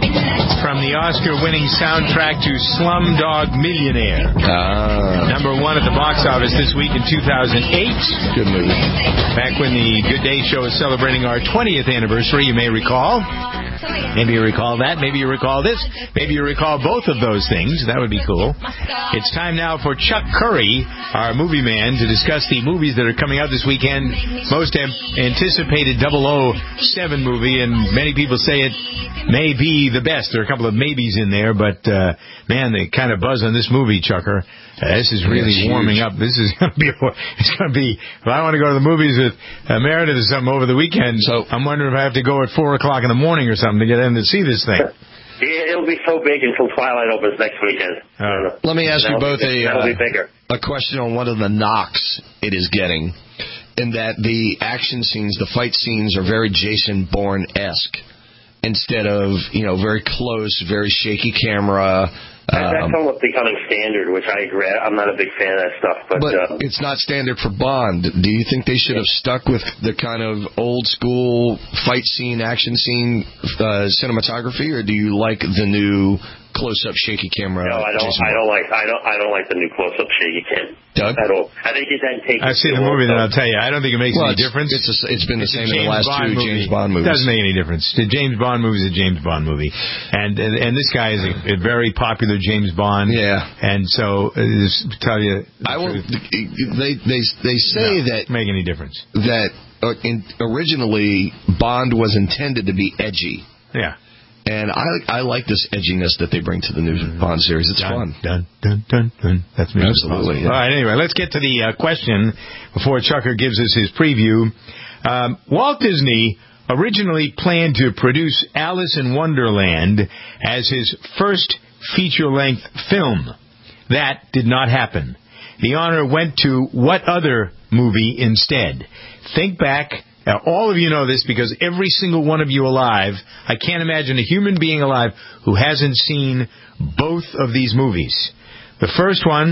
from the Oscar-winning soundtrack to Slumdog Millionaire. Ah. Number one at the box office this week in two thousand eight. Good movie. Back when the Good Day Show is celebrating our twentieth anniversary, you may recall. Maybe you recall that. Maybe you recall this. Maybe you recall both of those things. That would be cool. It's time now for Chuck Curry, our movie man, to discuss the movies that are coming out this weekend. Most anticipated double oh seven movie, and many people say it may be the best. There are a couple of maybes in there, but, uh, man, they kind of buzz on this movie, Chucker. Uh, this is really yeah, warming up. This is going to be, it's going to be, if I want to go to the movies with uh, Meredith or something over the weekend, so I'm wondering if I have to go at four o'clock in the morning or something to get in to see this thing. It'll be so big until Twilight opens next weekend. Uh, Let me ask you both be, a, uh, a question on one of the knocks it is getting, in that the action scenes, the fight scenes are very Jason Bourne-esque instead of, you know, very close, very shaky camera. That's Um, almost becoming standard, which I agree. I'm not a big fan of that stuff. But, but uh, it's not standard for Bond. Do you think they should have stuck with the kind of old-school fight scene, action scene uh, cinematography, or do you like the new close-up shaky camera? No, I don't. I don't like. I don't. I don't like the new close-up shake. You can't. Doug? At all. I think it then takes. I've seen the movie, then I'll tell you. I don't think it makes well, any it's, difference. It's, a, it's been the it's same in the last Bond two movie. James Bond movies. It doesn't make any difference. The James Bond movie is a James Bond movie, and and, and this guy is a, a very popular James Bond. Yeah. And so, uh, this, tell you, I will. They they they say no, that make any difference. That uh, in, originally Bond was intended to be edgy. Yeah. And I I like this edginess that they bring to the new mm-hmm. Bond series. It's dun, fun. Dun, dun, dun, dun. That's me. Absolutely. Yeah. All right, anyway, let's get to the uh, question before Chucker gives us his preview. Um, Walt Disney originally planned to produce Alice in Wonderland as his first feature-length film. That did not happen. The honor went to what other movie instead? Think back. Now, all of you know this because every single one of you alive, I can't imagine a human being alive who hasn't seen both of these movies. The first one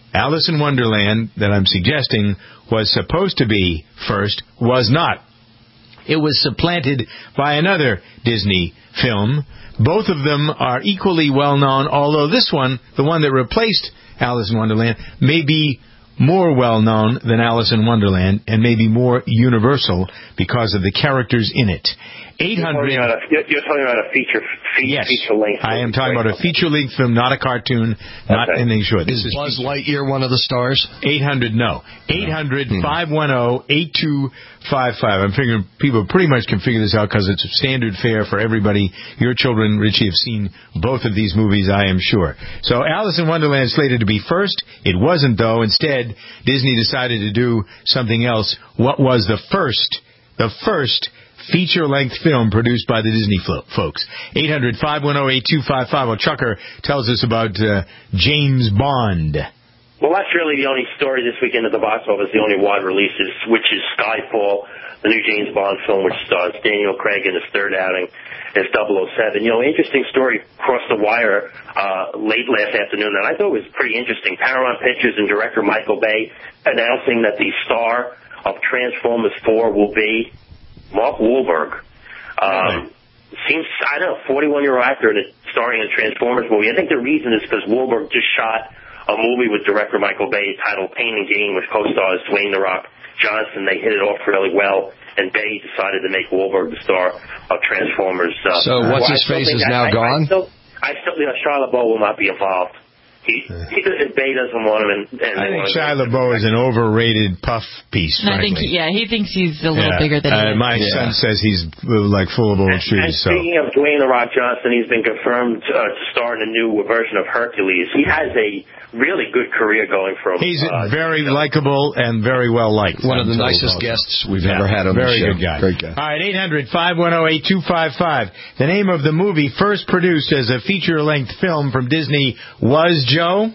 Alice in Wonderland, that I'm suggesting was supposed to be first, was not. It was supplanted by another Disney film. Both of them are equally well-known, although this one, the one that replaced Alice in Wonderland, may be more well-known than Alice in Wonderland and maybe more universal because of the characters in it. eight hundred You're talking about a, you're talking about a feature, fe- yes, feature-length I am talking about a feature-length film, not a cartoon, not okay. anything short. This is is Buzz Lightyear one of the stars? eight hundred, no. eight hundred, five one zero, eight two five five. I'm figuring people pretty much can figure this out because it's standard fare for everybody. Your children, Richie, have seen both of these movies, I am sure. So Alice in Wonderland slated to be first. It wasn't, though. Instead, Disney decided to do something else. What was the first, the first feature-length film produced by the Disney flo- folks? eight hundred, five one zero, eight two five five. Well, Chucker tells us about uh, James Bond. Well, that's really the only story this weekend at the box office, the only wide releases, which is Skyfall, the new James Bond film, which stars Daniel Craig in his third outing as double oh seven. You know, interesting story crossed the wire uh, late last afternoon, and I thought it was pretty interesting. Paramount Pictures and director Michael Bay announcing that the star of Transformers four will be Mark Wahlberg. Um, seems, I don't know, forty-one-year-old actor in a, starring in a Transformers movie. I think the reason is because Wahlberg just shot a movie with director Michael Bay titled Pain and Gain, which co-stars Dwayne The Rock Johnson. They hit it off really well, and Bay decided to make Wahlberg the star of Transformers. Uh, so what's his face is now I, gone? I still, I still, you know, Shia LaBeouf will not be involved. He, he Bay doesn't want him. And, and I think Shia LaBeouf is an overrated puff piece, And I frankly. think, he, yeah, he thinks he's a little Yeah. bigger than uh, he is. My Yeah. son says he's uh, like full of old And, shoes. and So speaking of Dwayne The Rock Johnson, he's been confirmed uh, to star in a new version of Hercules. He has a really good career going from. he's uh, very likable and very well liked. One of I'm the told nicest also. guests we've Yeah, ever had on very the show. good guy. Great guy. All right, eight hundred, five one zero, eight two five five. The name of the movie first produced as a feature-length film from Disney was, Joe?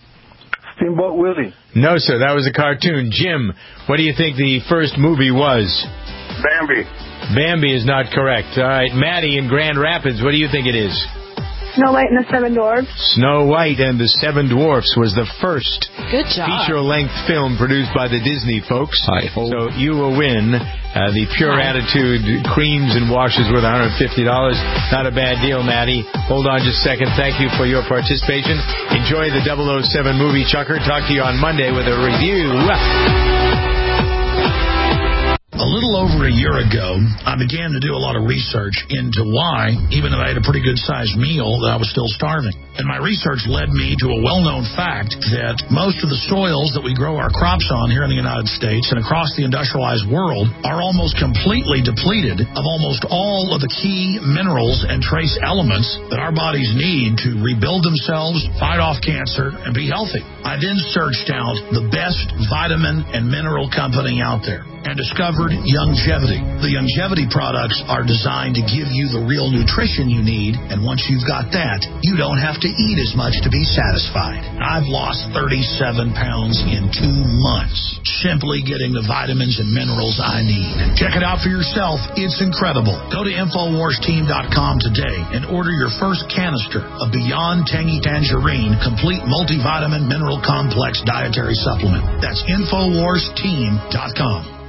Steamboat Willie. No, sir, that was a cartoon. Jim, what do you think the first movie was? Bambi. Bambi is not correct. All right, Maddie in Grand Rapids, what do you think it is? Snow White and the Seven Dwarfs. Snow White and the Seven Dwarfs was the first Good job. feature-length film produced by the Disney folks. Hi. So you will win uh, the Pure Hi. Attitude creams and washes worth one hundred fifty dollars. Not a bad deal, Maddie. Hold on just a second. Thank you for your participation. Enjoy the double oh seven movie, Chucker. Talk to you on Monday with a review. A little over a year ago, I began to do a lot of research into why, even though I had a pretty good-sized meal, that I was still starving. And my research led me to a well-known fact that most of the soils that we grow our crops on here in the United States and across the industrialized world are almost completely depleted of almost all of the key minerals and trace elements that our bodies need to rebuild themselves, fight off cancer, and be healthy. I then searched out the best vitamin and mineral company out there and discovered Youngevity. The Youngevity products are designed to give you the real nutrition you need, and once you've got that, you don't have to eat as much to be satisfied. I've lost thirty-seven pounds in two months, simply getting the vitamins and minerals I need. Check it out for yourself. It's incredible. Go to Infowars Team dot com today and order your first canister of Beyond Tangy Tangerine Complete Multivitamin Mineral Complex Dietary Supplement. That's Infowars Team dot com.